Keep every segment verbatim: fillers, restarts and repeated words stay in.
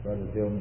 Brother Bill.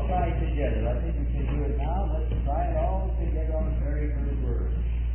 all try it together. I think we can do it now. Let's try it all together on the very first word.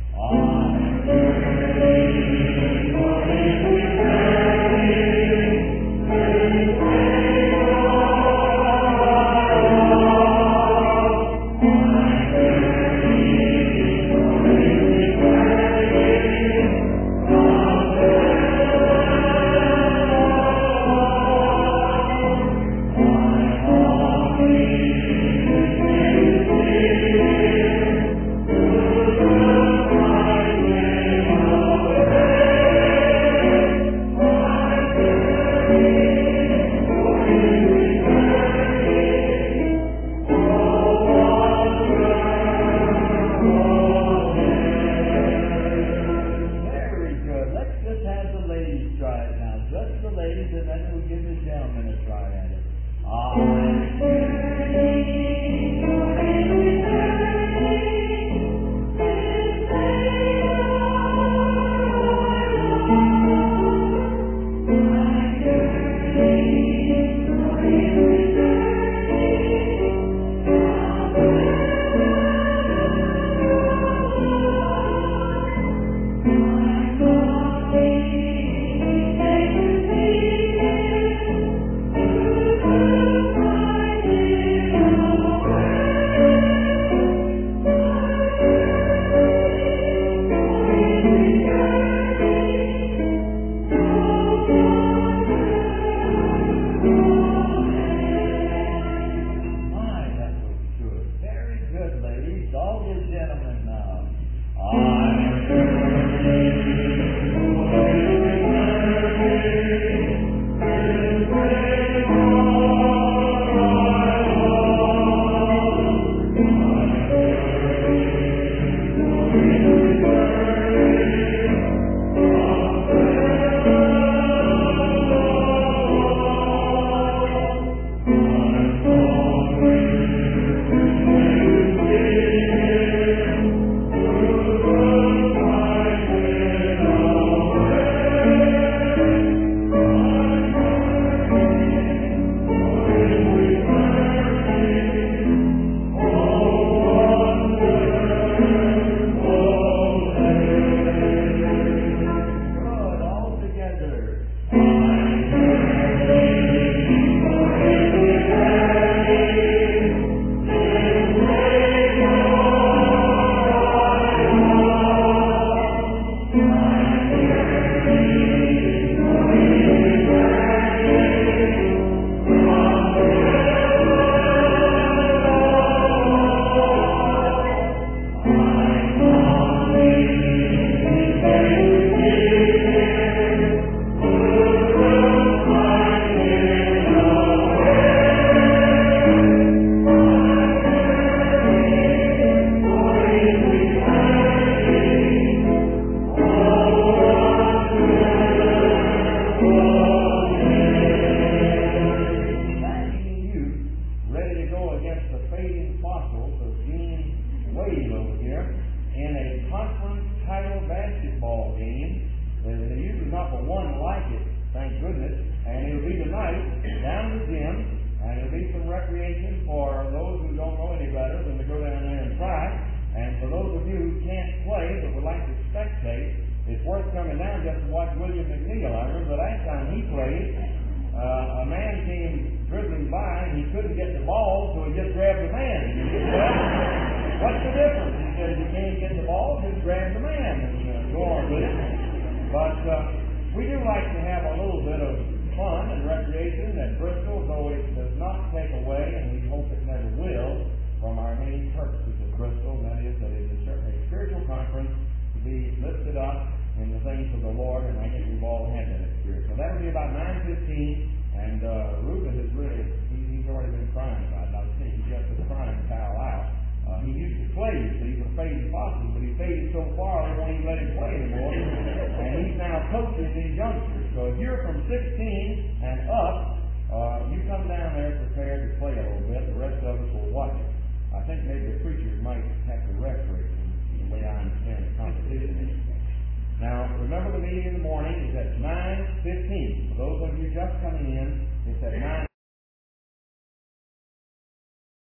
Now, remember the meeting in the morning is at nine fifteen. For those of you just coming in, it's at nine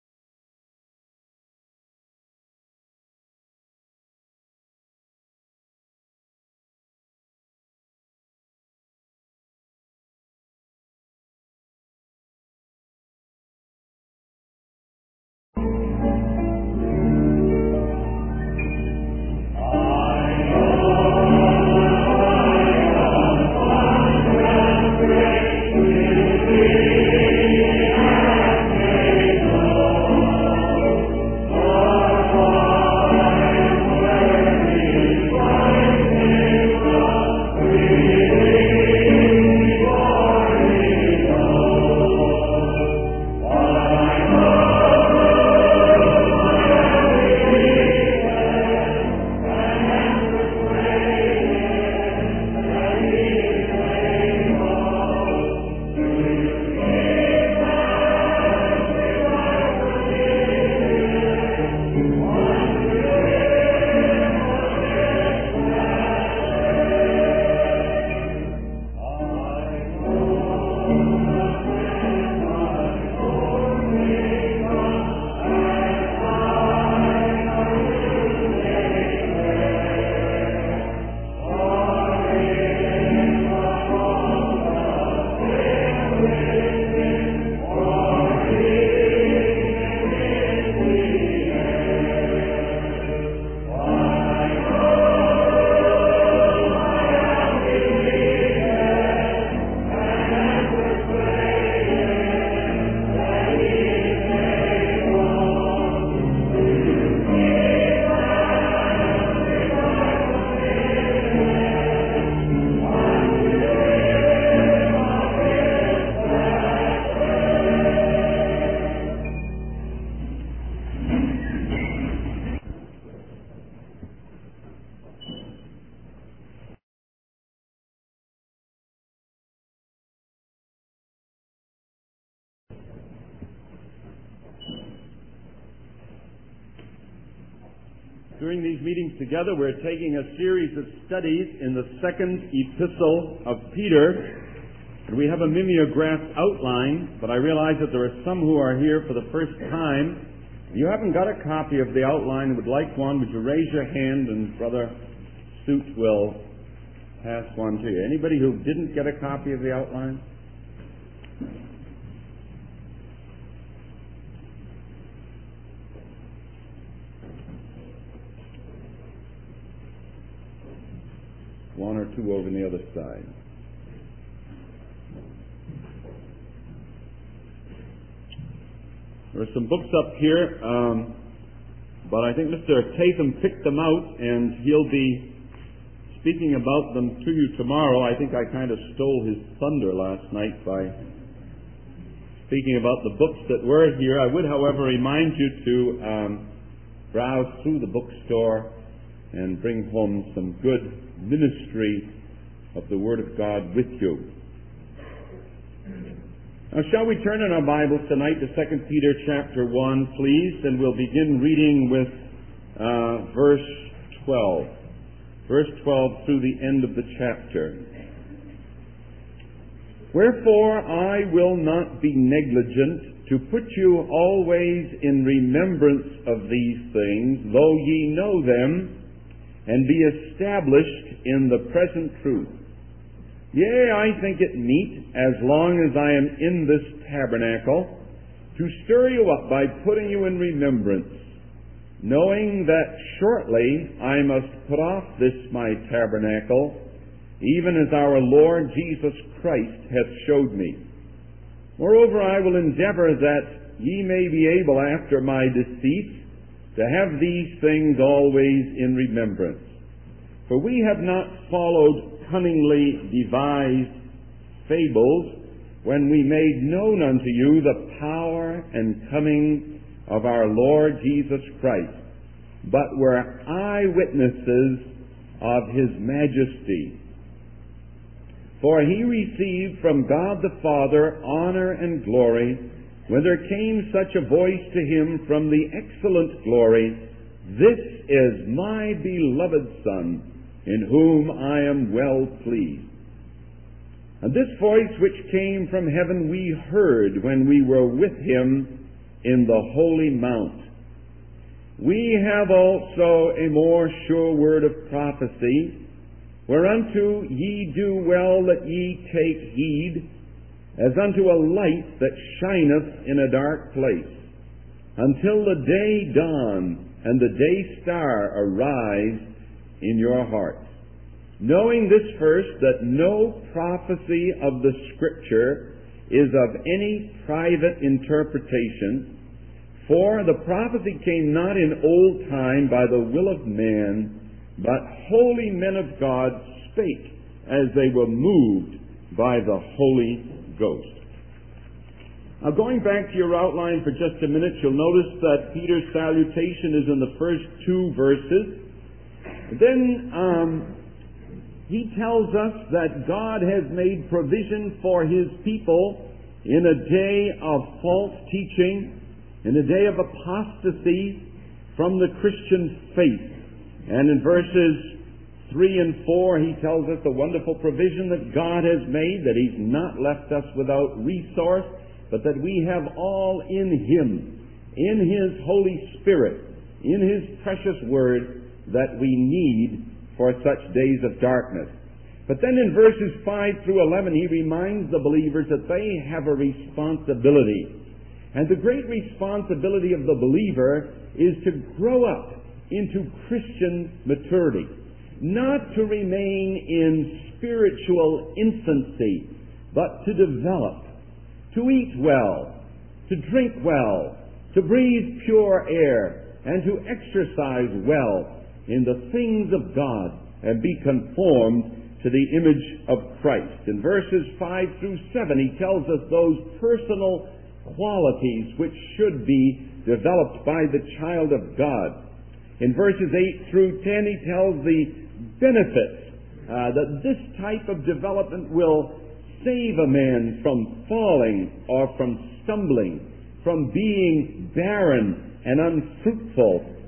during these meetings together, we're taking a series of studies in the second epistle of Peter. And we have a mimeographed outline, but I realize that there are some who are here for the first time. If you haven't got a copy of the outline and would like one, would you raise your hand and Brother Suit will pass one to you. Anybody who didn't get a copy of the outline? One or two over on the other side. There are some books up here, um, but I think Mister Tatham picked them out, and he'll be speaking about them to you tomorrow. I think I kind of stole his thunder last night by speaking about the books that were here. I would, however, remind you to um, browse through the bookstore and bring home some good ministry of the Word of God with you. Now, shall we turn in our Bibles tonight to Second Peter chapter one, please, and we'll begin reading with uh, verse twelve. Verse twelve through the end of the chapter. Wherefore I will not be negligent to put you always in remembrance of these things, though ye know them, and be established in the present truth. Yea, I think it meet, as long as I am in this tabernacle, to stir you up by putting you in remembrance, knowing that shortly I must put off this my tabernacle, even as our Lord Jesus Christ hath showed me. Moreover, I will endeavor that ye may be able after my decease to have these things always in remembrance. For we have not followed cunningly devised fables when we made known unto you the power and coming of our Lord Jesus Christ, but were eyewitnesses of his majesty. For he received from God the Father honor and glory, when there came such a voice to him from the excellent glory, This is my beloved Son, in whom I am well pleased. And this voice which came from heaven we heard when we were with him in the holy mount. We have also a more sure word of prophecy, whereunto ye do well that ye take heed, as unto a light that shineth in a dark place, until the day dawn and the day star arise in your hearts. Knowing this first, that no prophecy of the Scripture is of any private interpretation, for the prophecy came not in old time by the will of man, but holy men of God spake as they were moved by the Holy Ghost. Now, going back to your outline for just a minute, you'll notice that Peter's salutation is in the first two verses. Then um, he tells us that God has made provision for his people in a day of false teaching, in a day of apostasy from the Christian faith. And in verses three and four, he tells us the wonderful provision that God has made, that he's not left us without resource, but that we have all in him, in his Holy Spirit, in his precious word, that we need for such days of darkness. But then in verses five through eleven, he reminds the believers that they have a responsibility. And the great responsibility of the believer is to grow up into Christian maturity, not to remain in spiritual infancy, but to develop, to eat well, to drink well, to breathe pure air, and to exercise well in the things of God and be conformed to the image of Christ. In verses five through seven, he tells us those personal qualities which should be developed by the child of God. In verses eight through ten, he tells the benefits uh, that this type of development will save a man from falling or from stumbling, from being barren and unfruitful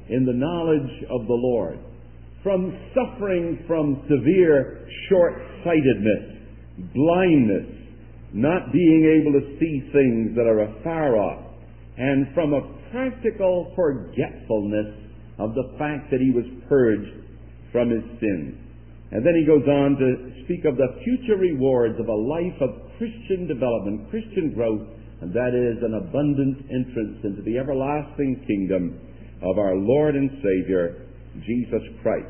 in the knowledge of the Lord, from suffering from severe short-sightedness, blindness, not being able to see things that are afar off, and from a practical forgetfulness of the fact that he was purged from his sins. And then he goes on to speak of the future rewards of a life of Christian development, Christian growth, and that is an abundant entrance into the everlasting kingdom of our Lord and Savior, Jesus Christ.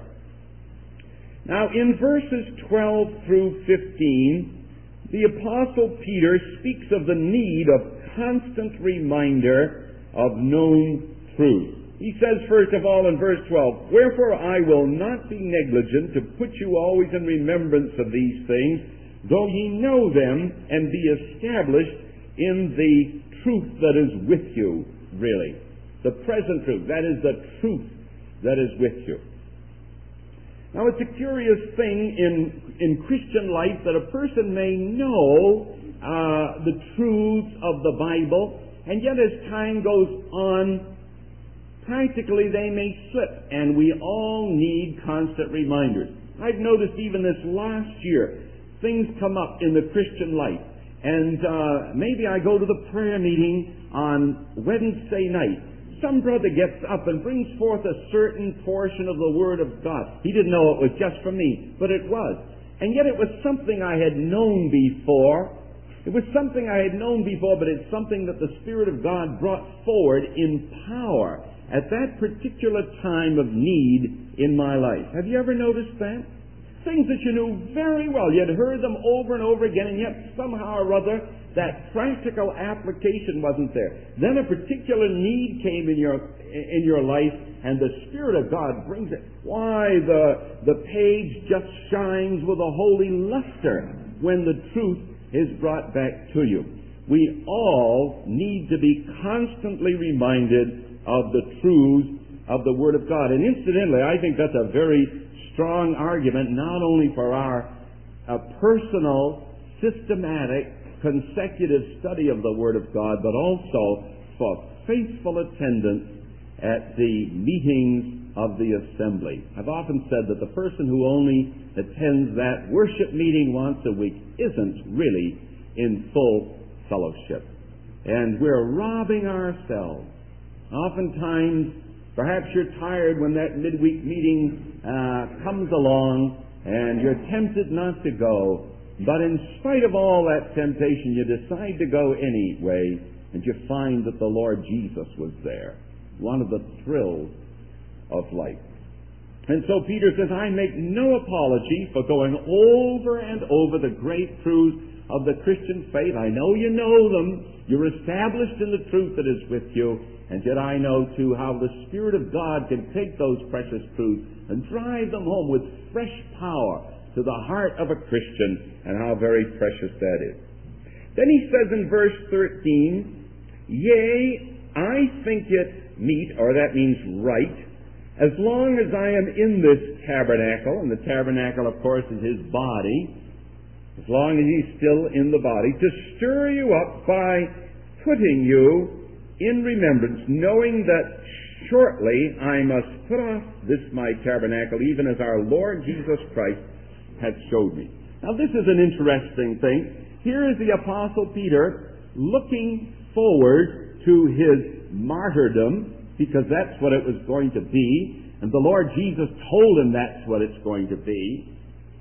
Now, in verses twelve through fifteen, the Apostle Peter speaks of the need of constant reminder of known truth. He says, first of all, in verse twelve, "Wherefore I will not be negligent to put you always in remembrance of these things, though ye know them, and be established in the truth that is with you," really. The present truth, that is the truth that is with you. Now, it's a curious thing in, in Christian life that a person may know uh, the truths of the Bible, and yet as time goes on, practically they may slip, and we all need constant reminders. I've noticed even this last year, things come up in the Christian life, and uh, maybe I go to the prayer meeting on Wednesday night. Some brother gets up and brings forth a certain portion of the Word of God. He didn't know it was just for me, but it was. And yet it was something I had known before. It was something I had known before, but it's something that the Spirit of God brought forward in power at that particular time of need in my life. Have you ever noticed that? Things that you knew very well. You had heard them over and over again, and yet somehow or other that practical application wasn't there. Then a particular need came in your in your life, and the Spirit of God brings it. Why, the, the page just shines with a holy luster when the truth is brought back to you. We all need to be constantly reminded of the truths of the Word of God. And incidentally, I think that's a very strong argument, not only for our uh, personal, systematic, consecutive study of the Word of God, but also for faithful attendance at the meetings of the assembly. I've often said that the person who only attends that worship meeting once a week isn't really in full fellowship. And we're robbing ourselves. Oftentimes, perhaps you're tired when that midweek meeting uh, comes along and you're tempted not to go. But in spite of all that temptation, you decide to go anyway, and you find that the Lord Jesus was there. One of the thrills of life. And so Peter says, I make no apology for going over and over the great truths of the Christian faith. I know you know them. You're established in the truth that is with you. And yet I know, too, how the Spirit of God can take those precious truths and drive them home with fresh power to the heart of a Christian, and how very precious that is. Then he says in verse thirteen, Yea, I think it meet, or that means right, as long as I am in this tabernacle, and the tabernacle, of course, is his body, as long as he's still in the body, to stir you up by putting you in remembrance, knowing that shortly I must put off this my tabernacle, even as our Lord Jesus Christ had showed me. Now this is an interesting thing. Here is the Apostle Peter looking forward to his martyrdom, because that's what it was going to be, and the Lord Jesus told him that's what it's going to be.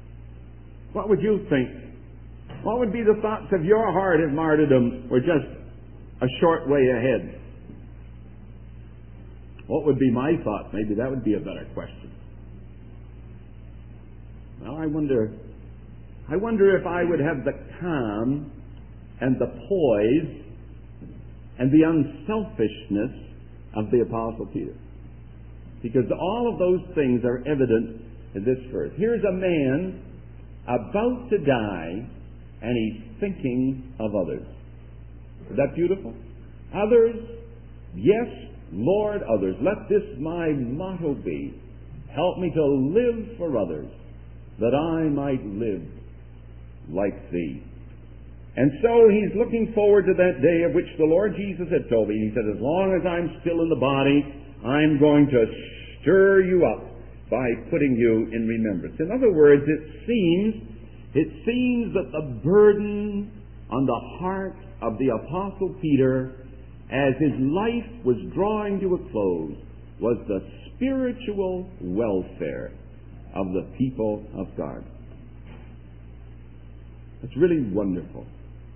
What would you think? What would be the thoughts of your heart if martyrdom were just a short way ahead? What would be my thought? Maybe that would be a better question. Well, I wonder, I wonder if I would have the calm and the poise and the unselfishness of the Apostle Peter. Because all of those things are evident in this verse. Here's a man about to die, and he's thinking of others. Is that beautiful? Others, yes, Lord, others. Let this my motto be. Help me to live for others, that I might live like thee. And so he's looking forward to that day of which the Lord Jesus had told me. He said, as long as I'm still in the body, I'm going to stir you up by putting you in remembrance. In other words, it seems, it seems that the burden on the heart of the Apostle Peter as his life was drawing to a close was the spiritual welfare of the people of God. It's really wonderful.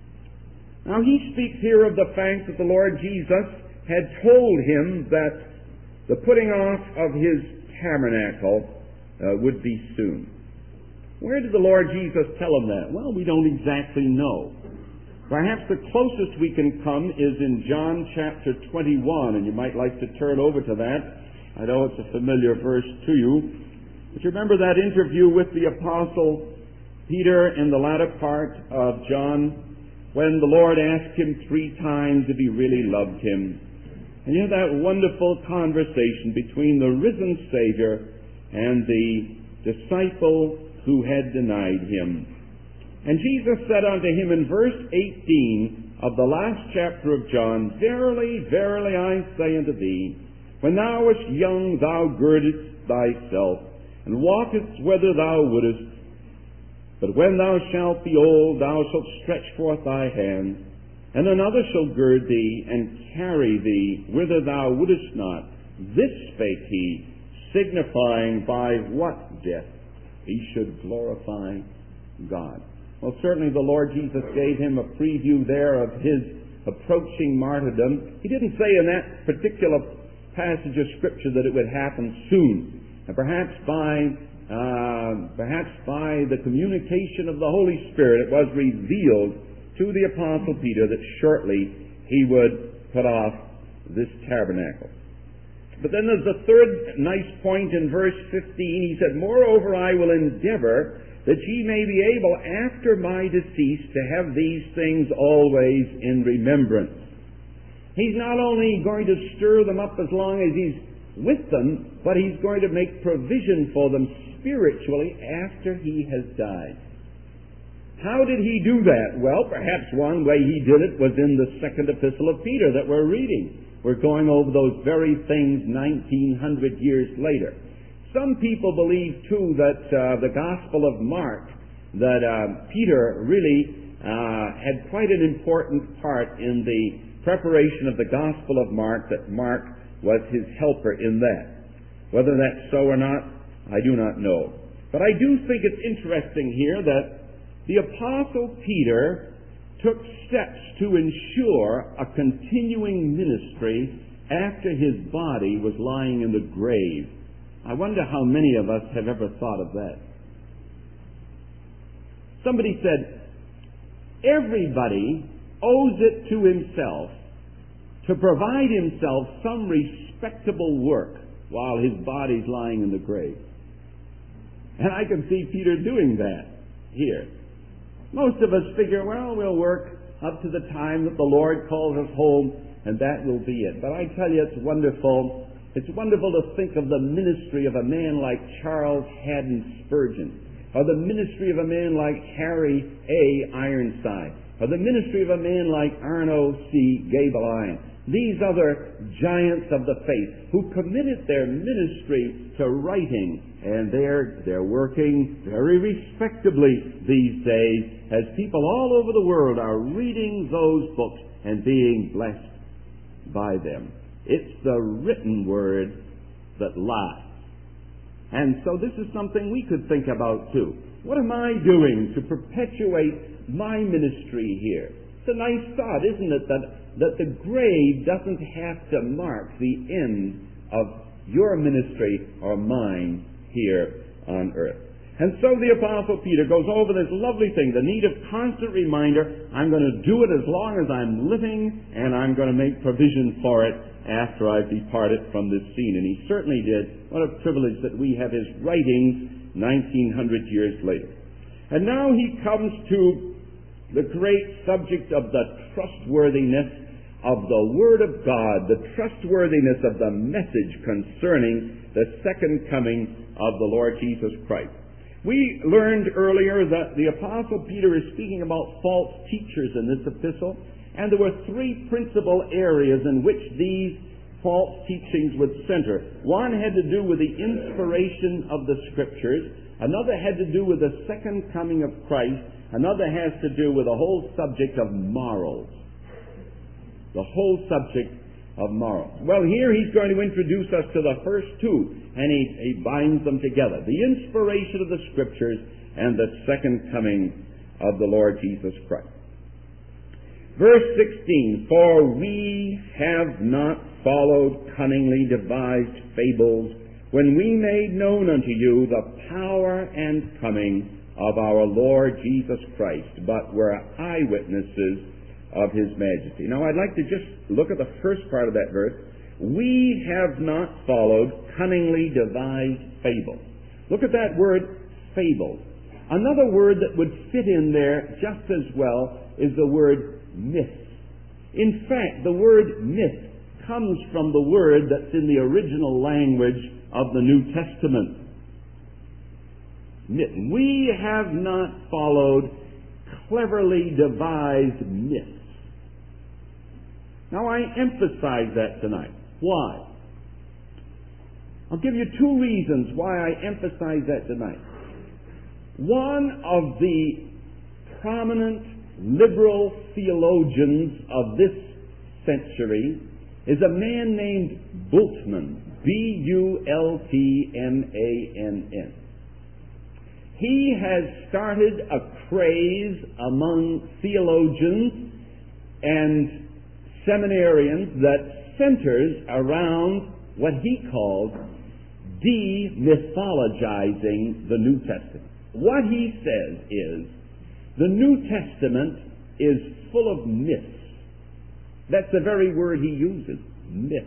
Now he speaks here of the fact that the Lord Jesus had told him that the putting off of his tabernacle uh, would be soon. Where did the Lord Jesus tell him that? Well, we don't exactly know. Perhaps the closest we can come is in John chapter twenty-one, and you might like to turn over to that. I know it's a familiar verse to you. But you remember that interview with the Apostle Peter in the latter part of John, when the Lord asked him three times if he really loved him. And you have that wonderful conversation between the risen Savior and the disciple who had denied him. And Jesus said unto him in verse eighteen of the last chapter of John, Verily, verily, I say unto thee, when thou wast young, thou girdedst thyself, and walkest whither thou wouldest. But when thou shalt be old, thou shalt stretch forth thy hand, and another shall gird thee, and carry thee whither thou wouldest not. This spake he, signifying by what death he should glorify God. Well, certainly the Lord Jesus gave him a preview there of his approaching martyrdom. He didn't say in that particular passage of Scripture that it would happen soon. And perhaps by Uh, perhaps by the communication of the Holy Spirit, it was revealed to the Apostle Peter that shortly he would put off this tabernacle. But then there's a third nice point in verse fifteen. He said, Moreover, I will endeavor that ye may be able after my decease to have these things always in remembrance. He's not only going to stir them up as long as he's with them, but he's going to make provision for them spiritually after he has died. How did he do that? Well, perhaps one way he did it was in the second epistle of Peter that we're reading. We're going over those very things nineteen hundred years later. Some people believe, too, that uh, the Gospel of Mark, that uh, Peter really uh, had quite an important part in the preparation of the Gospel of Mark, that Mark was his helper in that. Whether that's so or not, I do not know. But I do think it's interesting here that the Apostle Peter took steps to ensure a continuing ministry after his body was lying in the grave. I wonder how many of us have ever thought of that. Somebody said, everybody owes it to himself to provide himself some respectable work while his body's lying in the grave. And I can see Peter doing that here. Most of us figure, well, we'll work up to the time that the Lord calls us home, and that will be it. But I tell you, it's wonderful. It's wonderful to think of the ministry of a man like Charles Haddon Spurgeon, or the ministry of a man like Harry A. Ironside, or the ministry of a man like Arno C. Gaebelein. These other giants of the faith who committed their ministry to writing, and they're, they're working very respectably these days as people all over the world are reading those books and being blessed by them. It's the written word that lasts. And so this is something we could think about too. What am I doing to perpetuate my ministry here? It's a nice thought, isn't it, that that the grave doesn't have to mark the end of your ministry or mine here on earth. And so the Apostle Peter goes over this lovely thing, the need of constant reminder, I'm going to do it as long as I'm living, and I'm going to make provision for it after I've departed from this scene. And he certainly did. What a privilege that we have his writings nineteen hundred years later. And now he comes to the great subject of the trustworthiness of the Word of God, the trustworthiness of the message concerning the second coming of the Lord Jesus Christ. We learned earlier that the Apostle Peter is speaking about false teachers in this epistle, and there were three principal areas in which these false teachings would center. One had to do with the inspiration of the Scriptures. Another had to do with the second coming of Christ. Another has to do with the whole subject of morals. The whole subject of morals. Well, here he's going to introduce us to the first two, and he, he binds them together. The inspiration of the Scriptures and the second coming of the Lord Jesus Christ. Verse sixteen, for we have not followed cunningly devised fables when we made known unto you the power and coming of our Lord Jesus Christ, but were eyewitnesses of His majesty. Now I'd like to just look at the first part of that verse. We have not followed cunningly devised fables. Look at that word, fables. Another word that would fit in there just as well is the word myth. In fact, the word myth comes from the word that's in the original language of the New Testament. Myth. We have not followed cleverly devised myths. Now I emphasize that tonight. Why? I'll give you two reasons why I emphasize that tonight. One of the prominent liberal theologians of this century is a man named Bultmann, B U L T M A N N. He has started a craze among theologians and seminarians that centers around what he calls demythologizing the New Testament. What he says is the New Testament is full of myths. That's the very word he uses, myth.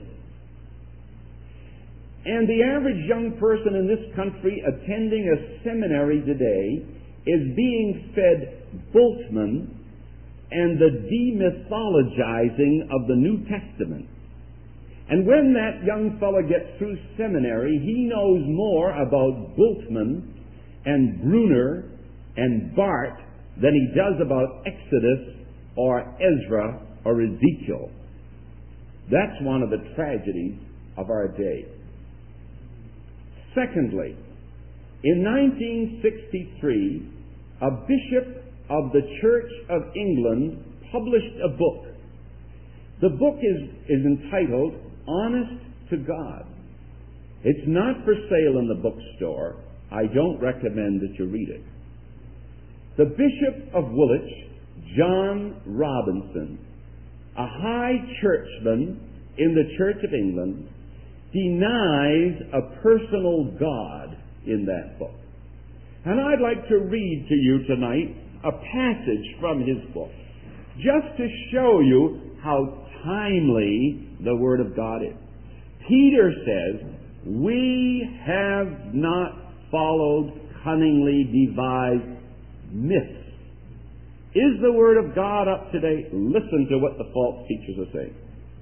And the average young person in this country attending a seminary today is being fed Bultmann and the demythologizing of the New Testament. And when that young fellow gets through seminary, he knows more about Bultmann and Bruner and Barth than he does about Exodus or Ezra or Ezekiel. That's one of the tragedies of our day. Secondly, in nineteen sixty-three, a bishop of the Church of England published a book. The book is, is entitled Honest to God. It's not for sale in the bookstore. I don't recommend that you read it. The Bishop of Woolwich, John Robinson, a high churchman in the Church of England, denies a personal God in that book. And I'd like to read to you tonight a passage from his book, just to show you how timely the Word of God is. Peter says, we have not followed cunningly devised myths. Is the Word of God up to date? Listen to what the false teachers are saying.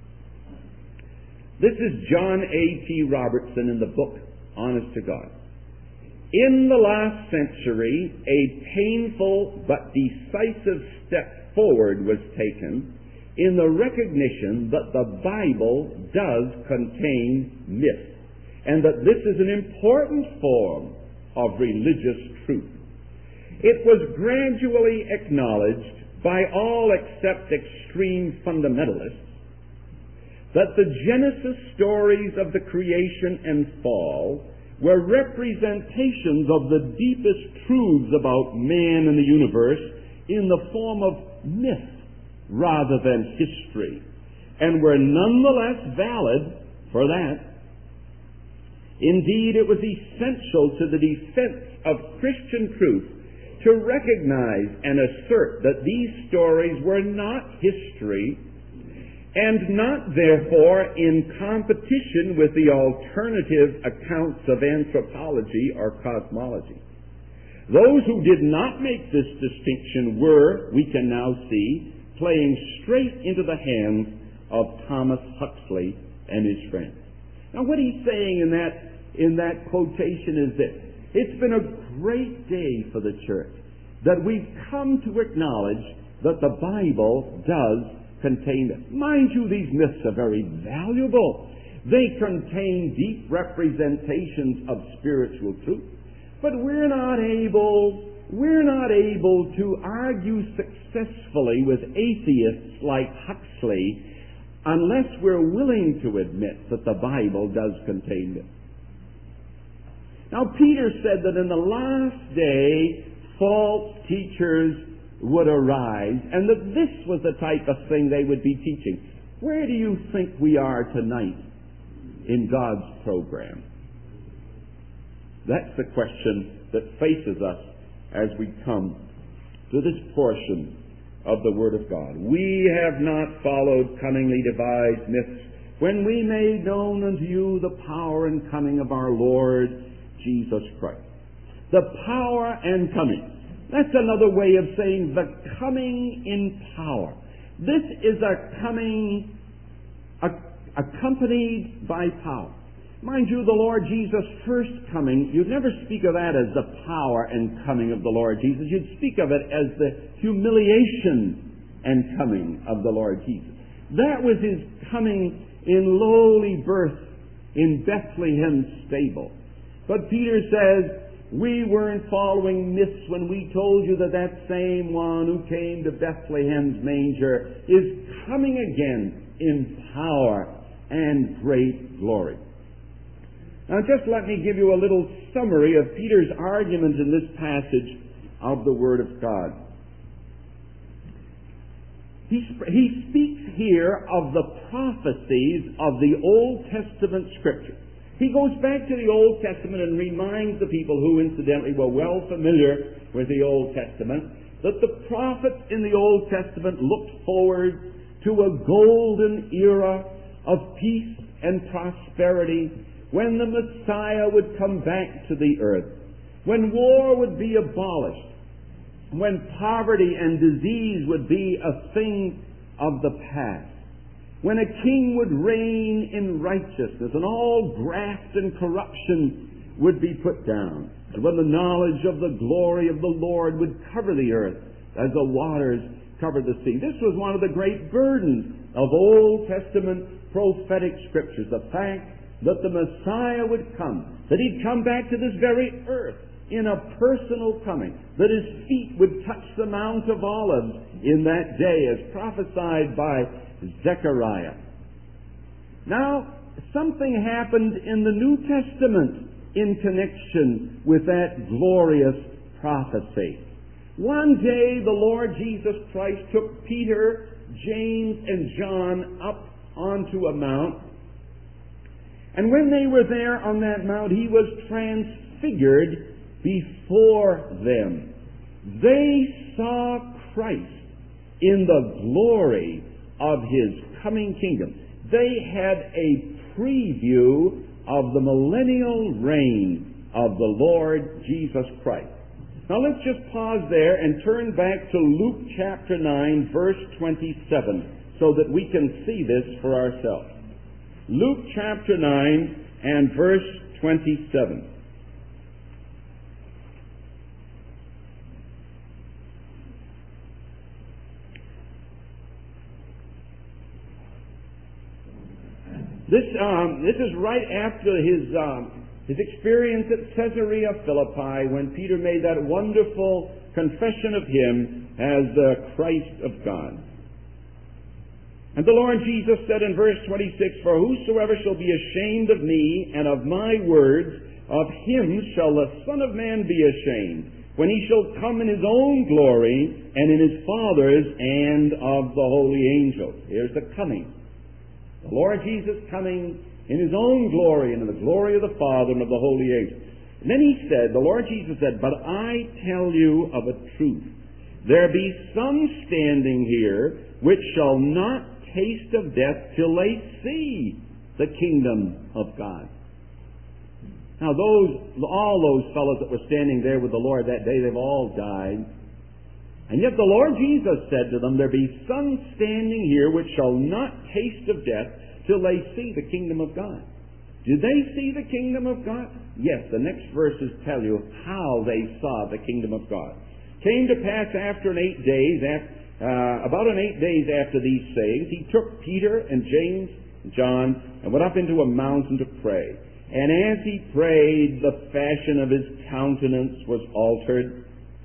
This is John A T Robertson in the book, Honest to God. In the last century, a painful but decisive step forward was taken in the recognition that the Bible does contain myth, and that this is an important form of religious truth. It was gradually acknowledged by all except extreme fundamentalists that the Genesis stories of the creation and fall were representations of the deepest truths about man and the universe in the form of myth rather than history, and were nonetheless valid for that. Indeed, it was essential to the defense of Christian truth to recognize and assert that these stories were not history and not, therefore, in competition with the alternative accounts of anthropology or cosmology. Those who did not make this distinction were, we can now see, playing straight into the hands of Thomas Huxley and his friends. Now, what he's saying in that, in that quotation is this. It's been a great day for the church that we've come to acknowledge that the Bible does contain myths. Mind you, these myths are very valuable. They contain deep representations of spiritual truth. But we're not able, we're not able to argue successfully with atheists like Huxley unless we're willing to admit that the Bible does contain myths. Now, Peter said that in the last day, false teachers would arise, and that this was the type of thing they would be teaching. Where do you think we are tonight in God's program? That's the question that faces us as we come to this portion of the Word of God. We have not followed cunningly devised myths when we made known unto you the power and coming of our Lord Jesus Christ. The power and coming. That's another way of saying the coming in power. This is a coming a, accompanied by power. Mind you, the Lord Jesus' first coming, you'd never speak of that as the power and coming of the Lord Jesus. You'd speak of it as the humiliation and coming of the Lord Jesus. That was his coming in lowly birth in Bethlehem's stable. But Peter says, we weren't following myths when we told you that that same one who came to Bethlehem's manger is coming again in power and great glory. Now just let me give you a little summary of Peter's argument in this passage of the Word of God. He, he speaks here of the prophecies of the Old Testament Scripture. He goes back to the Old Testament and reminds the people who incidentally were well familiar with the Old Testament that the prophets in the Old Testament looked forward to a golden era of peace and prosperity when the Messiah would come back to the earth, when war would be abolished, when poverty and disease would be a thing of the past, when a king would reign in righteousness and all graft and corruption would be put down, and when the knowledge of the glory of the Lord would cover the earth as the waters cover the sea. This was one of the great burdens of Old Testament prophetic scriptures, the fact that the Messiah would come, that he'd come back to this very earth in a personal coming, that his feet would touch the Mount of Olives in that day as prophesied by Zechariah. Now, something happened in the New Testament in connection with that glorious prophecy. One day the Lord Jesus Christ took Peter, James, and John up onto a mount, and when they were there on that mount, he was transfigured before them. They saw Christ in the glory of his coming kingdom. They had a preview of the millennial reign of the Lord Jesus Christ. Now let's just pause there and turn back to Luke chapter nine, verse twenty-seven, so that we can see this for ourselves. Luke chapter nine and verse twenty-seven. This, um, this is right after his, um, his experience at Caesarea Philippi when Peter made that wonderful confession of him as the Christ of God. And the Lord Jesus said in verse twenty-six, "For whosoever shall be ashamed of me and of my words, of him shall the Son of Man be ashamed, when he shall come in his own glory and in his Father's and of the holy angels." Here's the coming. The Lord Jesus coming in his own glory and in the glory of the Father and of the holy angels. And then he said, the Lord Jesus said, "But I tell you of a truth. There be some standing here which shall not taste of death till they see the kingdom of God." Now those, all those fellows that were standing there with the Lord that day, they've all died. And yet the Lord Jesus said to them, "There be some standing here which shall not taste of death till they see the kingdom of God." Did they see the kingdom of God? Yes, the next verses tell you how they saw the kingdom of God. Came to pass after an eight days, after, uh, about an eight days after these sayings, he took Peter and James and John and went up into a mountain to pray. And as he prayed, the fashion of his countenance was altered,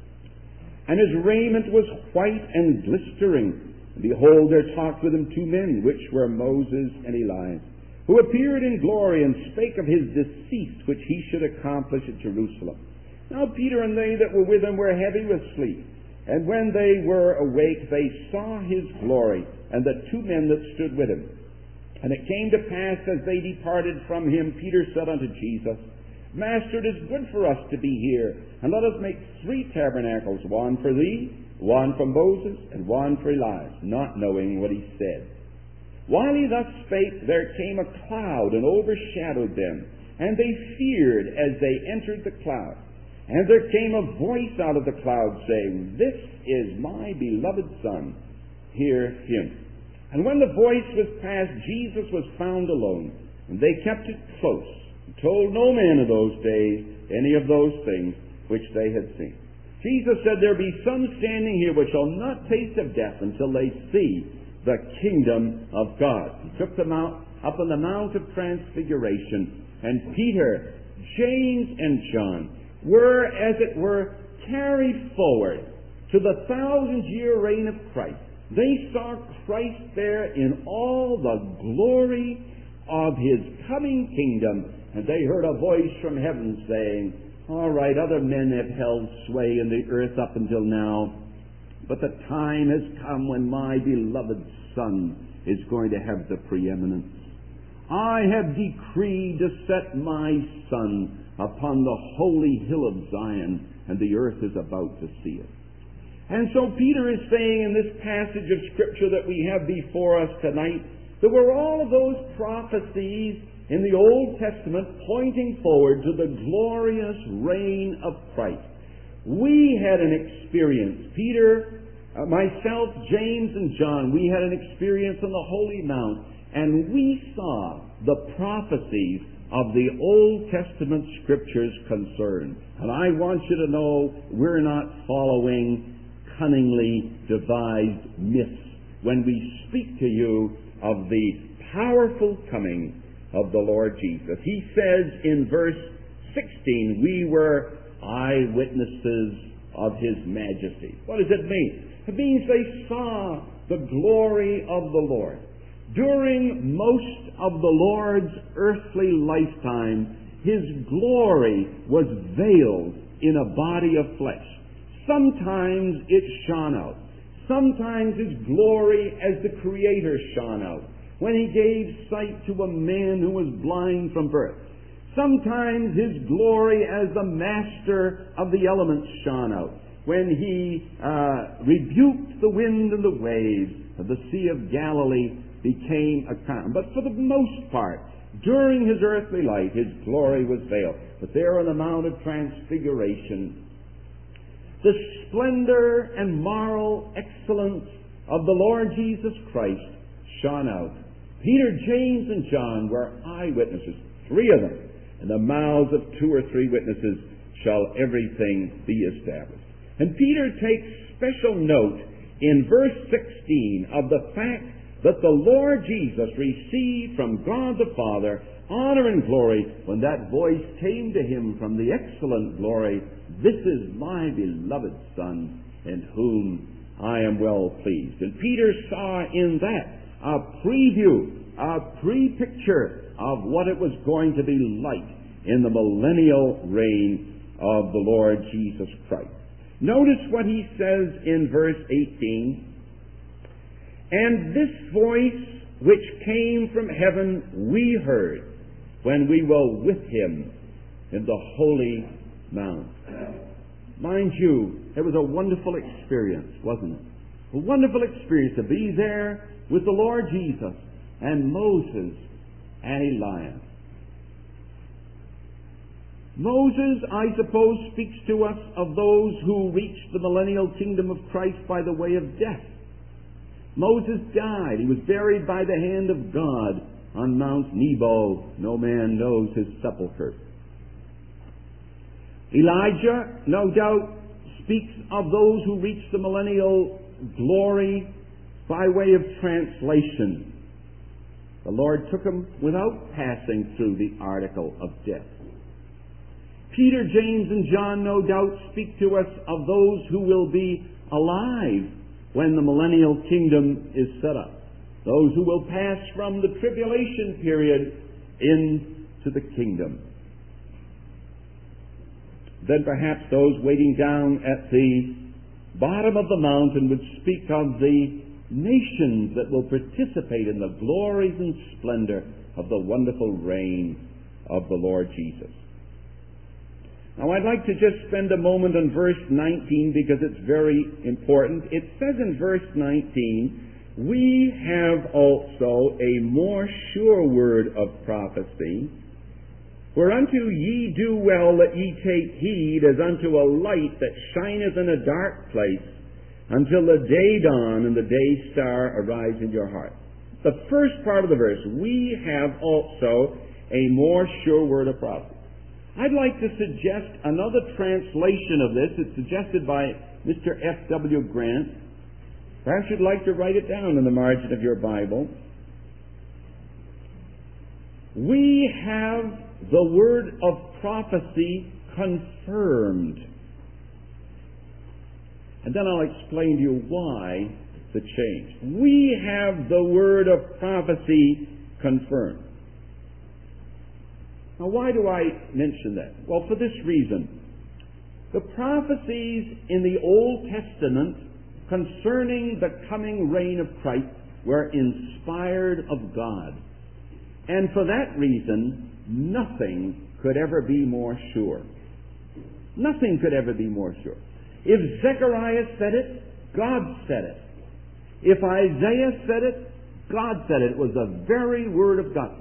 and his raiment was white and glistering. And behold, there talked with him two men, which were Moses and Elias, who appeared in glory and spake of his decease, which he should accomplish at Jerusalem. Now Peter and they that were with him were heavy with sleep. And when they were awake, they saw his glory, and the two men that stood with him. And it came to pass, as they departed from him, Peter said unto Jesus, Master, it is good for us to be here, and let us make three tabernacles, one for thee, one for Moses, and one for Elias, not knowing what he said. While he thus spake, there came a cloud and overshadowed them, and they feared as they entered the cloud. And there came a voice out of the cloud, saying, This is my beloved Son, hear him. And when the voice was past, Jesus was found alone, and they kept it close, and told no man of those days any of those things which they had seen. Jesus said, There be some standing here which shall not taste of death until they see the kingdom of God. He took them out up on the Mount of Transfiguration, and Peter, James, and John were, as it were, carried forward to the thousand-year reign of Christ. They saw Christ there in all the glory of his coming kingdom, and they heard a voice from heaven saying, All right, other men have held sway in the earth up until now, but the time has come when my beloved Son is going to have the preeminence. I have decreed to set my Son upon the holy hill of Zion, and the earth is about to see it. And so Peter is saying in this passage of Scripture that we have before us tonight, there were all of those prophecies in the Old Testament pointing forward to the glorious reign of Christ. We had an experience, Peter, uh, myself, James, and John, we had an experience on the Holy Mount, and we saw the prophecies of the Old Testament Scriptures concerned. And I want you to know we're not following cunningly devised myths when we speak to you of the powerful coming of the Lord Jesus. He says in verse sixteen, we were eyewitnesses of his majesty. What does it mean? It means they saw the glory of the Lord. During most of the Lord's earthly lifetime, his glory was veiled in a body of flesh. Sometimes it shone out. Sometimes his glory as the Creator shone out, when he gave sight to a man who was blind from birth. Sometimes his glory as the master of the elements shone out, when he uh, rebuked the wind and the waves of the Sea of Galilee became a calm. But for the most part, during his earthly life, his glory was veiled. But there on the Mount of Transfiguration, the splendor and moral excellence of the Lord Jesus Christ shone out. Peter, James, and John were eyewitnesses, three of them. In the mouths of two or three witnesses shall everything be established. And Peter takes special note in verse sixteen of the fact that the Lord Jesus received from God the Father honor and glory when that voice came to him from the excellent glory, This is my beloved Son, in whom I am well pleased. And Peter saw in that a preview, a pre-picture of what it was going to be like in the millennial reign of the Lord Jesus Christ. Notice what he says in verse eighteen. And this voice which came from heaven we heard when we were with him in the holy mount. Mind you, it was a wonderful experience, wasn't it? A wonderful experience to be there with the Lord Jesus and Moses and Elias. Moses, I suppose, speaks to us of those who reached the millennial kingdom of Christ by the way of death. Moses died. He was buried by the hand of God on Mount Nebo, no man knows his sepulchre. Elijah, no doubt, speaks of those who reach the millennial glory by way of translation. The Lord took him without passing through the article of death. Peter, James, and John, no doubt, speak to us of those who will be alive when the millennial kingdom is set up. Those who will pass from the tribulation period into the kingdom. Then perhaps those waiting down at the bottom of the mountain would speak of the nations that will participate in the glories and splendor of the wonderful reign of the Lord Jesus. Now I'd like to just spend a moment on verse nineteen because it's very important. It says in verse nineteen, "We have also a more sure word of prophecy, whereunto ye do well that ye take heed as unto a light that shineth in a dark place, until the day dawn and the day star arise in your heart." The first part of the verse, "We have also a more sure word of prophecy." I'd like to suggest another translation of this. It's suggested by Mister F W Grant. Perhaps you'd like to write it down in the margin of your Bible. "We have the word of prophecy confirmed." And then I'll explain to you why the change. "We have the word of prophecy confirmed." Now, why do I mention that? Well, for this reason. The prophecies in the Old Testament concerning the coming reign of Christ were inspired of God. And for that reason, nothing could ever be more sure. Nothing could ever be more sure. If Zechariah said it, God said it. If Isaiah said it, God said it. It was the very word of God.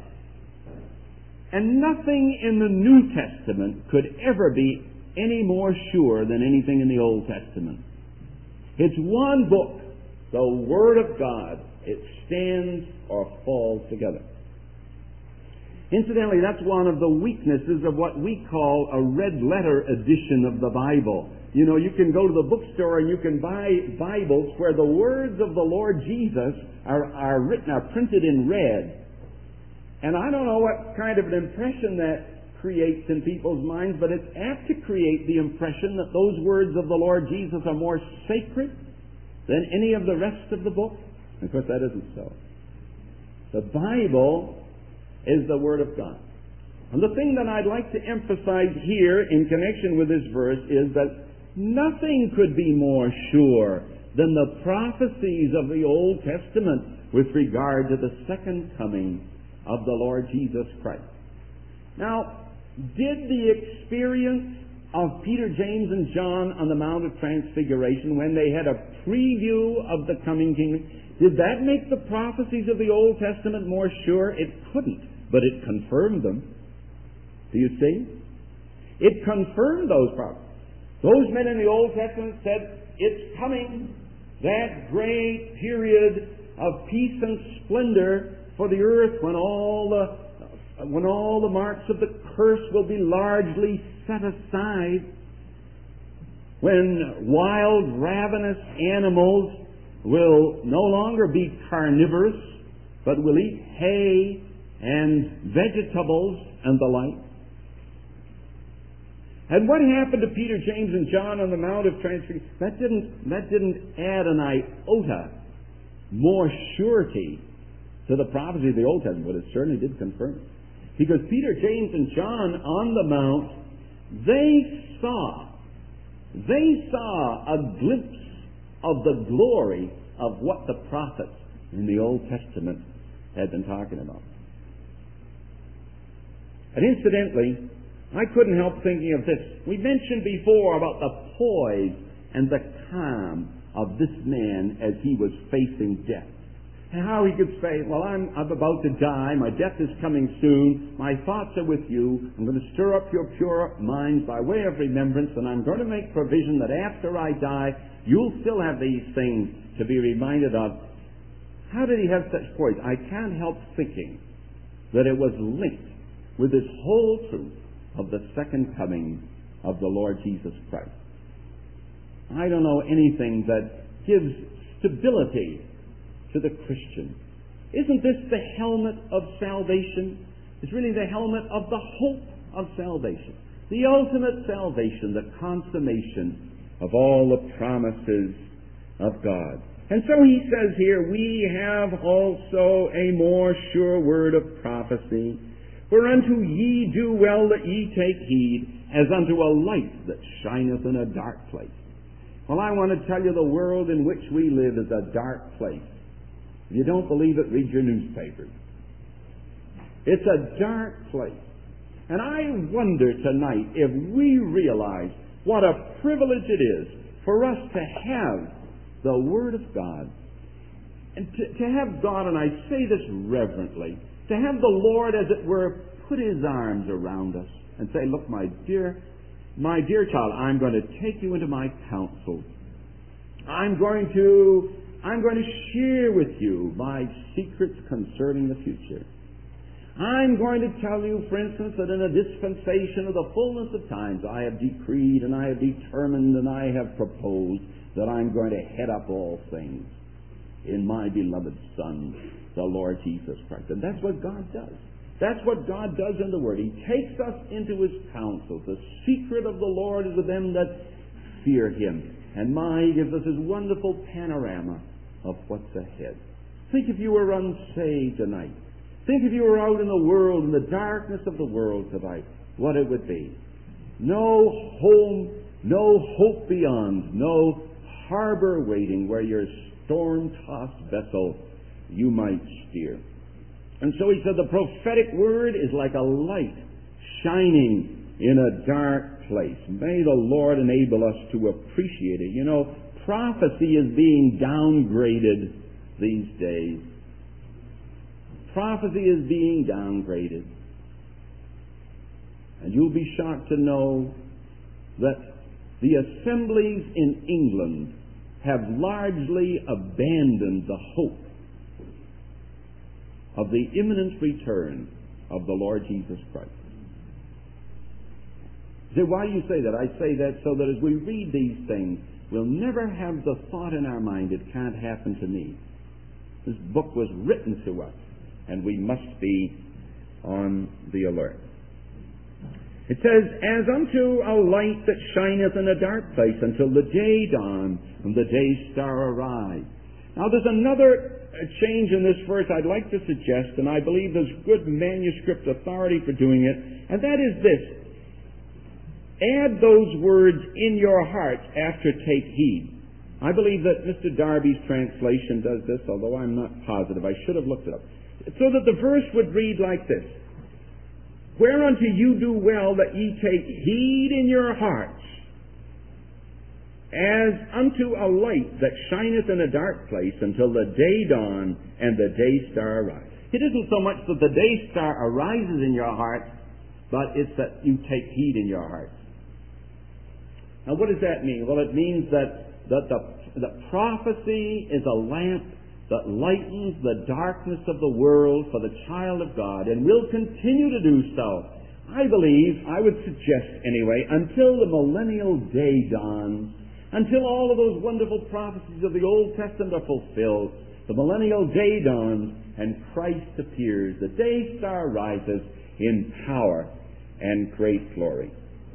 And nothing in the New Testament could ever be any more sure than anything in the Old Testament. It's one book, the Word of God. It stands or falls together. Incidentally, that's one of the weaknesses of what we call a red letter edition of the Bible. You know, you can go to the bookstore and you can buy Bibles where the words of the Lord Jesus are, are written, are printed in red. And I don't know what kind of an impression that creates in people's minds, but it's apt to create the impression that those words of the Lord Jesus are more sacred than any of the rest of the book. And of course, that isn't so. The Bible is the Word of God. And the thing that I'd like to emphasize here in connection with this verse is that nothing could be more sure than the prophecies of the Old Testament with regard to the second coming of the Lord Jesus Christ. Now, did the experience of Peter, James, and John on the Mount of Transfiguration, when they had a preview of the coming kingdom, did that make the prophecies of the Old Testament more sure? It couldn't, but it confirmed them. Do you see? It confirmed those prophecies. Those men in the Old Testament said, it's coming, that great period of peace and splendor for the earth, when all the when all the marks of the curse will be largely set aside, when wild, ravenous animals will no longer be carnivorous, but will eat hay and vegetables and the like. And what happened to Peter, James, and John on the Mount of Transfiguration? That didn't that didn't add an iota more surety to the prophecy of the Old Testament, but it certainly did confirm it. Because Peter, James, and John on the Mount, they saw, they saw a glimpse of the glory of what the prophets in the Old Testament had been talking about. And incidentally, I couldn't help thinking of this. We mentioned before about the poise and the calm of this man as he was facing death. And how he could say, well, I'm, I'm about to die. My death is coming soon. My thoughts are with you. I'm going to stir up your pure minds by way of remembrance, and I'm going to make provision that after I die, you'll still have these things to be reminded of. How did he have such poise? I can't help thinking that it was linked with this whole truth of the second coming of the Lord Jesus Christ. I don't know anything that gives stability to the Christian. Isn't this the helmet of salvation? It's really the helmet of the hope of salvation. The ultimate salvation, the consummation of all the promises of God. And so he says here, we have also a more sure word of prophecy, whereunto ye do well that ye take heed, as unto a light that shineth in a dark place. Well, I want to tell you, the world in which we live is a dark place. If you don't believe it, read your newspapers. It's a dark place. And I wonder tonight if we realize what a privilege it is for us to have the Word of God. And to, to have God, and I say this reverently, to have the Lord, as it were, put His arms around us and say, look, my dear, my dear child, I'm going to take you into my counsel. I'm going to, I'm going to share with you my secrets concerning the future. I'm going to tell you, for instance, that in a dispensation of the fullness of times, I have decreed and I have determined and I have proposed that I'm going to head up all things in my beloved Son, the Lord Jesus Christ. And that's what God does. That's what God does in the Word. He takes us into His counsel. The secret of the Lord is with them that fear Him. And my, He gives us His wonderful panorama of what's ahead. Think if you were unsaved tonight. Think if you were out in the world, in the darkness of the world tonight, what it would be. No home, no hope beyond, no harbor waiting where your storm-tossed vessel you might steer. And so he said the prophetic word is like a light shining in a dark place. May the Lord enable us to appreciate it. You know, prophecy is being downgraded these days. Prophecy is being downgraded. And you'll be shocked to know that the assemblies in England have largely abandoned the hope of the imminent return of the Lord Jesus Christ. You say, why do you say that? I say that so that as we read these things, we'll never have the thought in our mind, it can't happen to me. This book was written to us, and we must be on the alert. It says, as unto a light that shineth in a dark place until the day dawn and the day star arise. Now there's another change in this verse I'd like to suggest, and I believe there's good manuscript authority for doing it, and that is this. Add those words in your heart after take heed. I believe that Mister Darby's translation does this, although I'm not positive. I should have looked it up. So that the verse would read like this. Whereunto you do well that ye take heed in your hearts, as unto a light that shineth in a dark place until the day dawn and the day star arise. It isn't so much that the day star arises in your heart, but it's that you take heed in your hearts. Now what does that mean? Well, it means that, that the, the prophecy is a lamp that lightens the darkness of the world for the child of God, and will continue to do so. I believe, I would suggest anyway, until the millennial day dawns, until all of those wonderful prophecies of the Old Testament are fulfilled, the millennial day dawns, and Christ appears. The day star rises in power and great glory.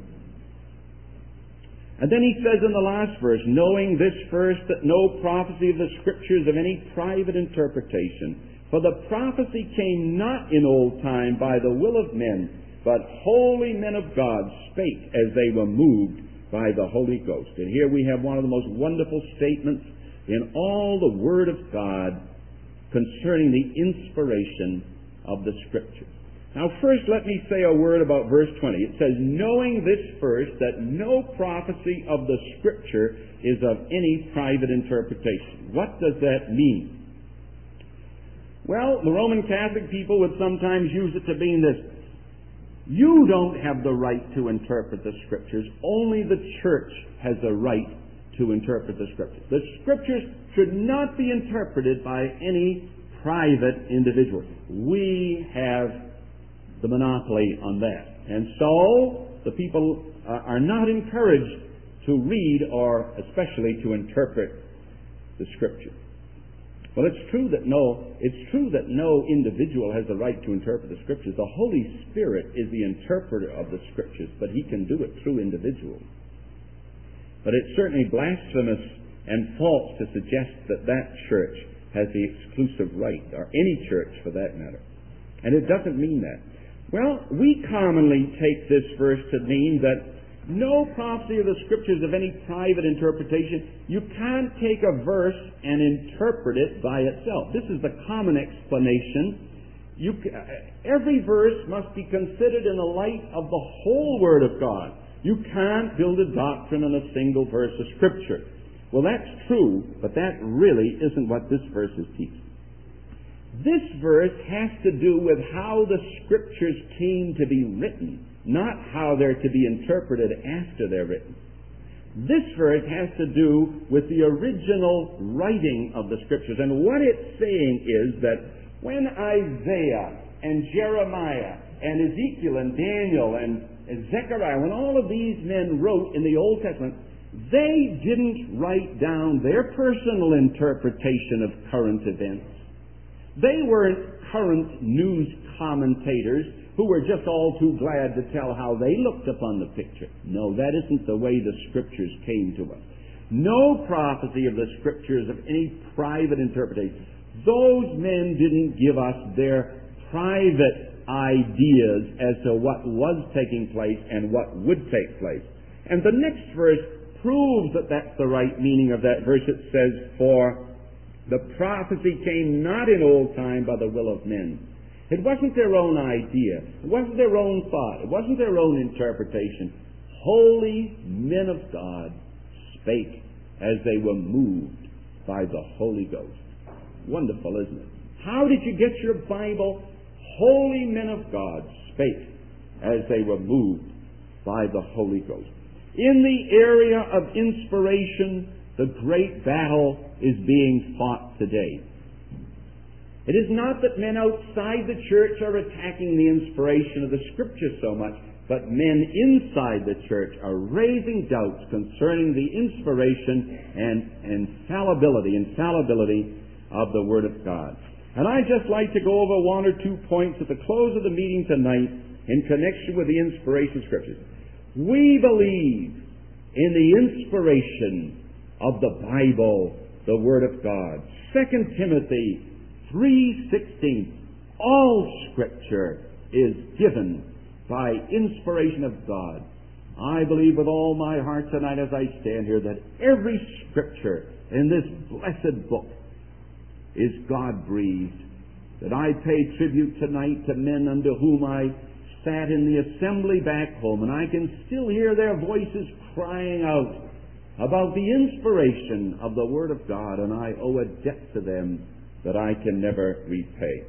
And then he says in the last verse, knowing this first, that no prophecy of the Scriptures of any private interpretation. For the prophecy came not in old time by the will of men, but holy men of God spake as they were moved by the Holy Ghost. And here we have one of the most wonderful statements in all the Word of God concerning the inspiration of the Scriptures. Now first let me say a word about verse twenty. It says, knowing this first, that no prophecy of the Scripture is of any private interpretation. What does that mean? Well, the Roman Catholic people would sometimes use it to mean this. You don't have the right to interpret the Scriptures. Only the church has the right to interpret the Scriptures. The Scriptures should not be interpreted by any private individual. We have the monopoly on that. And so the people uh, are not encouraged to read or especially to interpret the Scripture. Well, it's true that no, it's true that no individual has the right to interpret the Scriptures. The Holy Spirit is the interpreter of the Scriptures, but He can do it through individuals. But it's certainly blasphemous and false to suggest that that church has the exclusive right, or any church for that matter. And it doesn't mean that. Well, we commonly take this verse to mean that no prophecy of the Scriptures of any private interpretation. You can't take a verse and interpret it by itself. This is the common explanation. You, every verse must be considered in the light of the whole Word of God. You can't build a doctrine on a single verse of Scripture. Well, that's true, but that really isn't what this verse is teaching. This verse has to do with how the Scriptures came to be written, not how they're to be interpreted after they're written. This verse has to do with the original writing of the Scriptures. And what it's saying is that when Isaiah and Jeremiah and Ezekiel and Daniel and Zechariah, when all of these men wrote in the Old Testament, they didn't write down their personal interpretation of current events. They weren't current news commentators who were just all too glad to tell how they looked upon the picture. No, that isn't the way the Scriptures came to us. No prophecy of the Scriptures of any private interpretation. Those men didn't give us their private ideas as to what was taking place and what would take place. And the next verse proves that that's the right meaning of that verse. It says, "For the prophecy came not in old time by the will of men." It wasn't their own idea. It wasn't their own thought. It wasn't their own interpretation. Holy men of God spake as they were moved by the Holy Ghost. Wonderful, isn't it? How did you get your Bible? Holy men of God spake as they were moved by the Holy Ghost. In the area of inspiration, the great battle is being fought today. It is not that men outside the church are attacking the inspiration of the Scripture so much, but men inside the church are raising doubts concerning the inspiration and infallibility, infallibility of the Word of God. And I'd just like to go over one or two points at the close of the meeting tonight in connection with the inspiration of Scriptures. We believe in the inspiration of the Bible, the Word of God. Second Timothy three sixteen, all Scripture is given by inspiration of God. I believe with all my heart tonight as I stand here that every Scripture in this blessed book is God-breathed. That I pay tribute tonight to men unto whom I sat in the assembly back home, and I can still hear their voices crying out about the inspiration of the Word of God, and I owe a debt to them that I can never repay.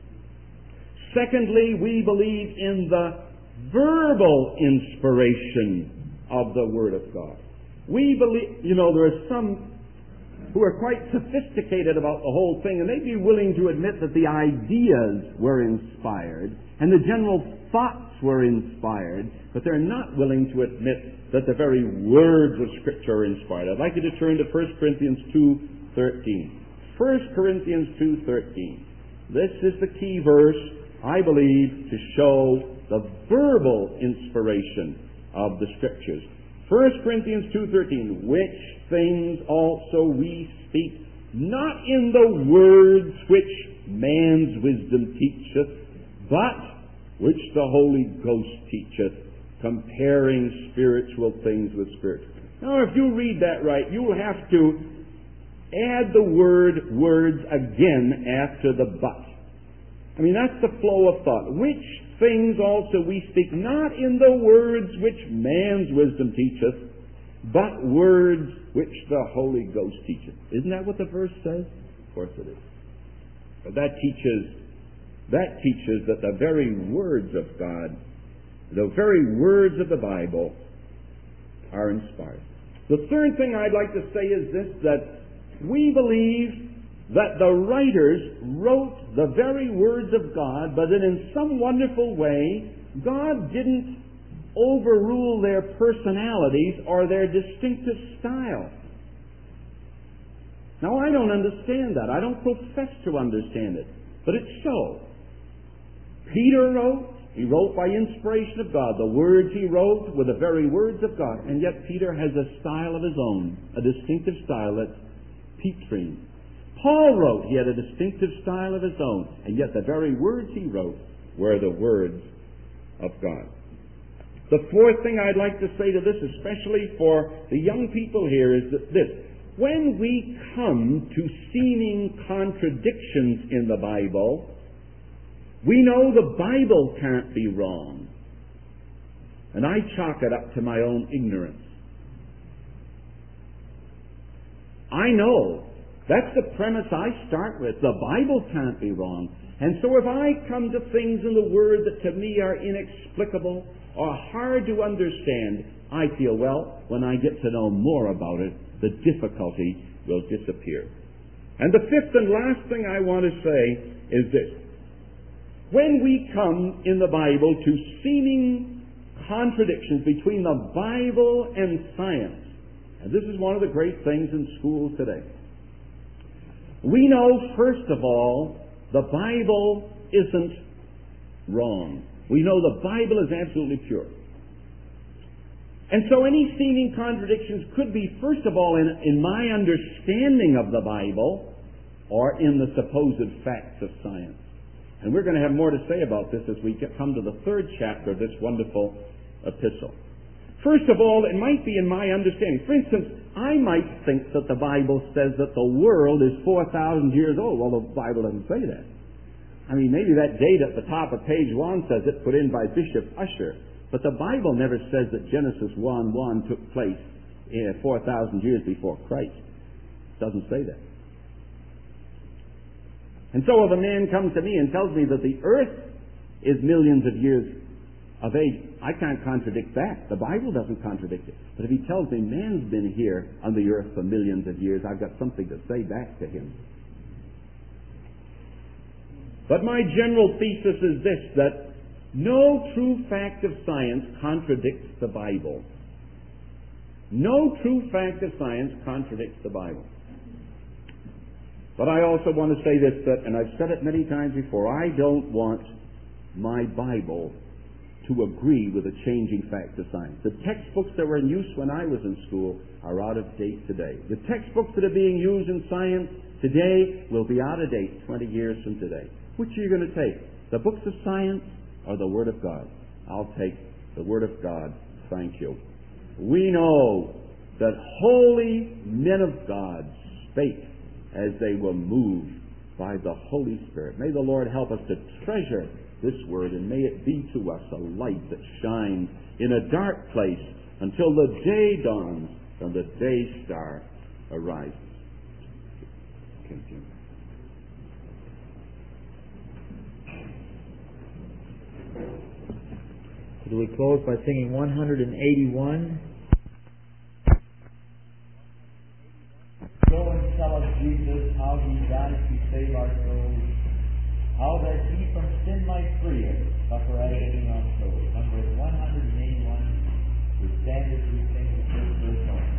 Secondly, we believe in the verbal inspiration of the Word of God. We believe, you know, there are some who are quite sophisticated about the whole thing, and they'd be willing to admit that the ideas were inspired and the general thoughts were inspired, but they're not willing to admit that the very words of Scripture are inspired. I'd like you to turn to First Corinthians two thirteen. First Corinthians two thirteen. This is the key verse, I believe, to show the verbal inspiration of the Scriptures. First Corinthians two thirteen, which things also we speak, not in the words which man's wisdom teacheth, but which the Holy Ghost teacheth, comparing spiritual things with spiritual. Now, if you read that right, you will have to add the word words again after the but. I mean, that's the flow of thought. Which things also we speak, not in the words which man's wisdom teacheth, but words which the Holy Ghost teacheth. Isn't that what the verse says? Of course it is. But that teaches, that teaches that the very words of God, the very words of the Bible, are inspired. The third thing I'd like to say is this, that we believe that the writers wrote the very words of God, but that in some wonderful way, God didn't overrule their personalities or their distinctive style. Now, I don't understand that. I don't profess to understand it. But it's so. Peter wrote, he wrote by inspiration of God. The words he wrote were the very words of God. And yet Peter has a style of his own, a distinctive style that's Petrine. Paul wrote, he had a distinctive style of his own. And yet the very words he wrote were the words of God. The fourth thing I'd like to say to this, especially for the young people here, is that this. When we come to seeming contradictions in the Bible, we know the Bible can't be wrong. And I chalk it up to my own ignorance. I know. That's the premise I start with. The Bible can't be wrong. And so if I come to things in the Word that to me are inexplicable or hard to understand, I feel, well, when I get to know more about it, the difficulty will disappear. And the fifth and last thing I want to say is this. When we come in the Bible to seeming contradictions between the Bible and science, and this is one of the great things in schools today, we know, first of all, the Bible isn't wrong. We know the Bible is absolutely pure. And so any seeming contradictions could be, first of all, in, in my understanding of the Bible or in the supposed facts of science. And we're going to have more to say about this as we get, come to the third chapter of this wonderful epistle. First of all, it might be in my understanding. For instance, I might think that the Bible says that the world is four thousand years old. Well, the Bible doesn't say that. I mean, maybe that date at the top of page one says it, put in by Bishop Usher. But the Bible never says that Genesis one one took place uh, four thousand years before Christ. It doesn't say that. And so if a man comes to me and tells me that the earth is millions of years of age, I can't contradict that. The Bible doesn't contradict it. But if he tells me man's been here on the earth for millions of years, I've got something to say back to him. But my general thesis is this, that no true fact of science contradicts the Bible. No true fact of science contradicts the Bible. But I also want to say this, that, and I've said it many times before, I don't want my Bible to agree with the changing facts of science. The textbooks that were in use when I was in school are out of date today. The textbooks that are being used in science today will be out of date twenty years from today. Which are you going to take? The books of science or the Word of God? I'll take the Word of God. Thank you. We know that holy men of God spake as they were moved by the Holy Spirit. May the Lord help us to treasure this Word, and may it be to us a light that shines in a dark place until the day dawns and the day star arises. Continue. So we close by singing one hundred eighty-one. Go and tell us, Jesus, how He died to save our souls, how that He from sin might free us, suffer agony on souls. Number one hundred eighty-one, we stand as we sing the first verse only.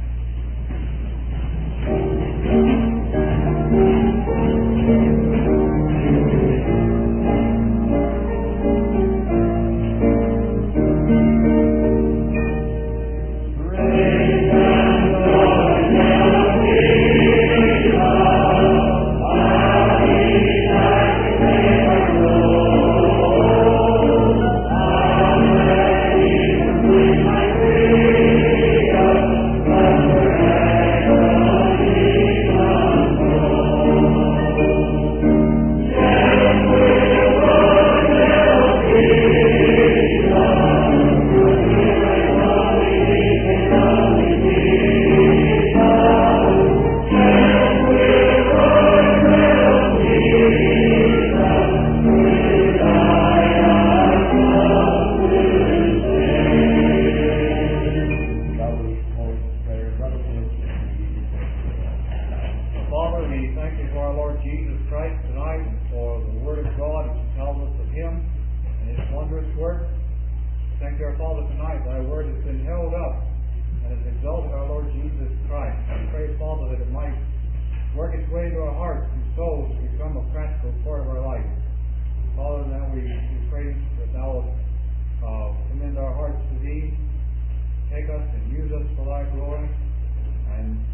work. Thank you, our Father, tonight. Thy word has been held up and has exalted our Lord Jesus Christ. I pray, Father, that it might work its way to our hearts and souls to become a practical part of our life. Father, now we, we pray that thou uh, commend our hearts to thee. Take us and use us for thy glory. And